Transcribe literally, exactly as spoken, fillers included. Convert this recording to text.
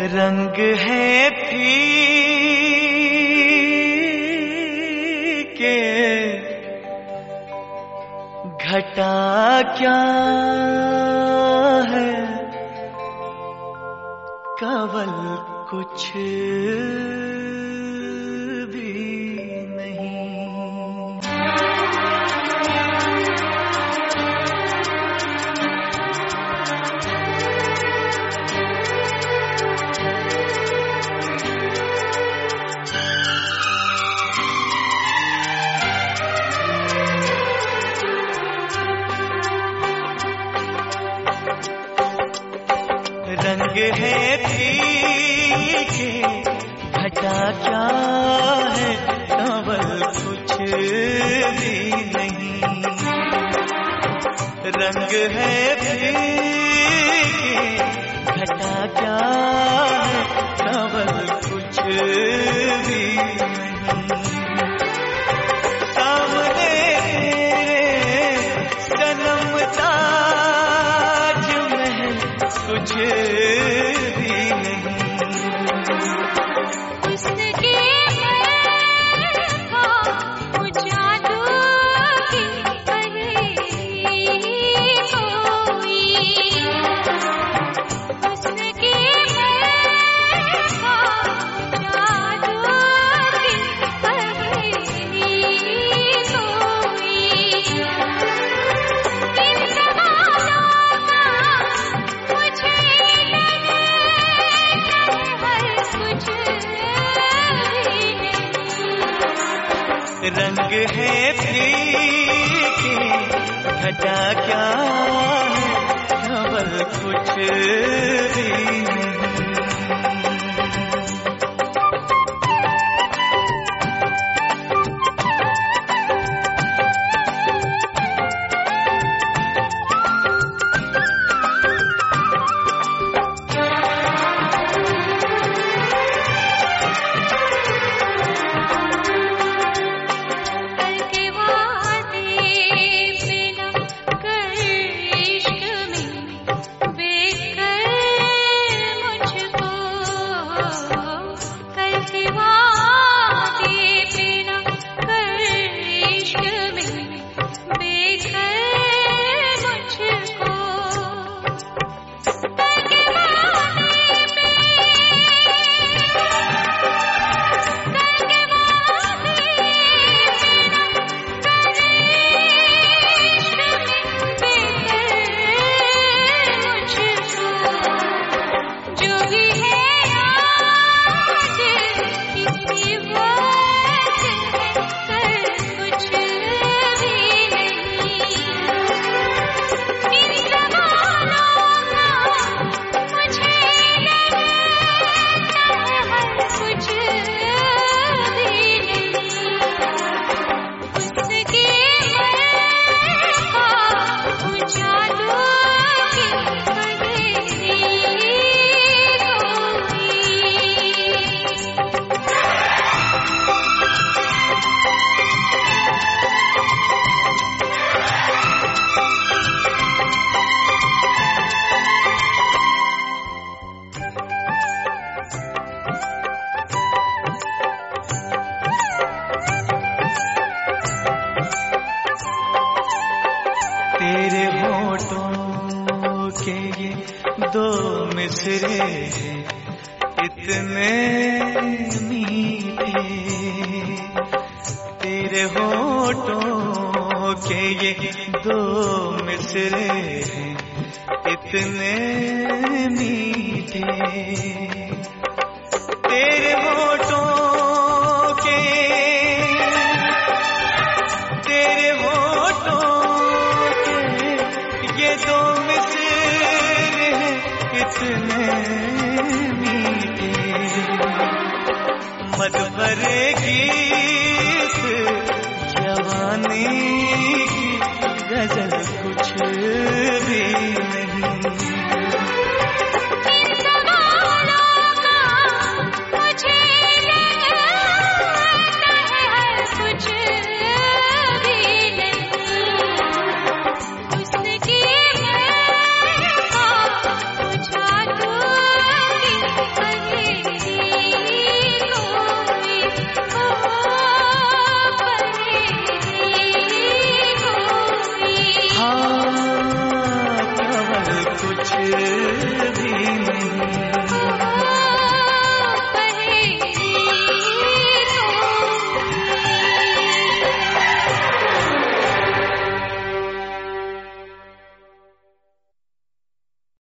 रंग है फीके, घटा क्या है, कवल कुछ भी नहीं। रंग है फीके, घटा क्या है, कवल कुछ भी नहीं। रंग है फीके, घटा क्या है, कवल कुछ भी नहीं। सामने जन्म ताज महल कुछ भी नहीं। उसके महका वो जादू की पहेली कोई। उसके महका वो जादू की पहेली कोई। इन सवालों का मुझे रंग है फीके, घटा क्या है, कवल कुछ भी नहीं। तेरे होठों के ये दो मिसरे इतने मीठे, तेरे होठों के ये दो मिसरे इतने मीठे। तेरे होठों के तेरे होठों ये दो मिसरे इतने मीठे, मत भरेगी इस जवानी की गजल कुछ भी नहीं। उसके महका वो जादू की कुछ भी नहीं।